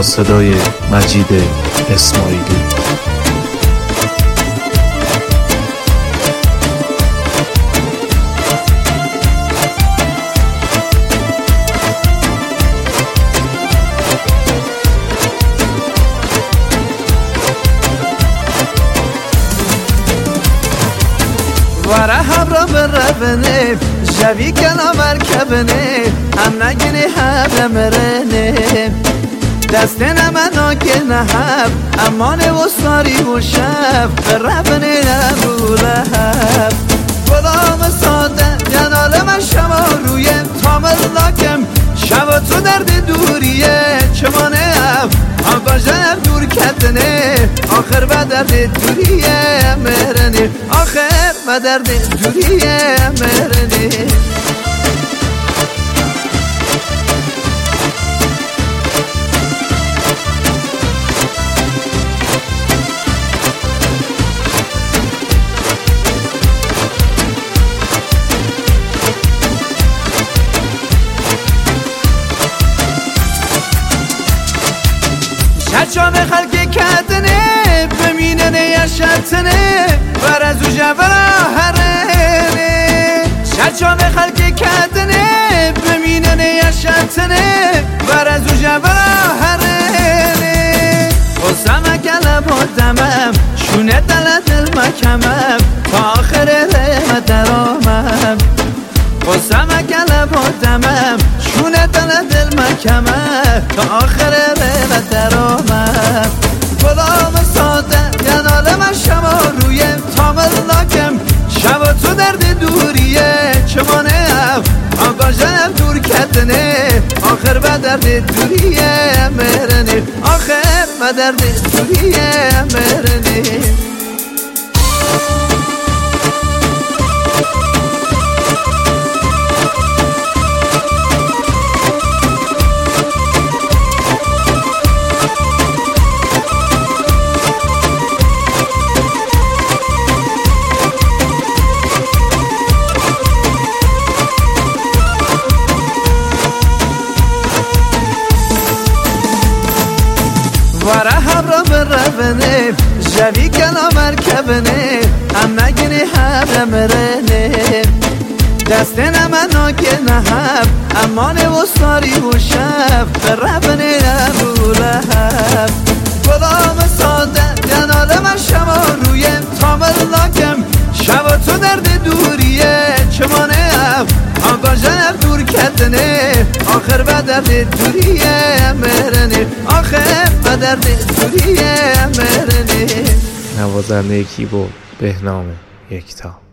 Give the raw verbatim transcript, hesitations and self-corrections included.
با صدای مجید اسماعیلی. واره هبرا بربنه جوی کنا مرکبنه هم نگینی هبر مرنه دست نمنا که نهب امان و ساری و شب بربنه نبوله هب غلام ساده ینال من شما روی تامل لاکم شب تو درد دوریه چمانه هم آقا دور کتنه آخر به درد دوریه مرنه آخر به درد دوریه مرنه شجام خلق کدنه بمینه یشتنه بر از او جورا هرنه شجام خلق کدنه بمینه یشتنه بر از او جورا هرنه خسم کلب و دمم شونه دل دل مکمم تا آخر ره درامم خسم کلب و دمم شونه دل دل مکمم تا آخر ره درامم غلام ساده ینال من شما روی تامل لاکم شب تو درد دوریه چمانه هم آقا جنب دور کتنه آخر به درد دوریه مرنه آخر به درد دوریه مرنه واره هبرا بربنه جوی کنا مرکبنه هم نگینی هبر مرنه دست نمنا که نهب امان و ساری و شب بربنه نبوله هب غلام ساده ینال من شما روی تامل لاکم شب تو درد دوریه چمانه هم آقا جنب دور کتنه آخر به درد دوریه مرنه آخر به درد دوریه مرنه. نوازنده کیبورد بهنام یکتا.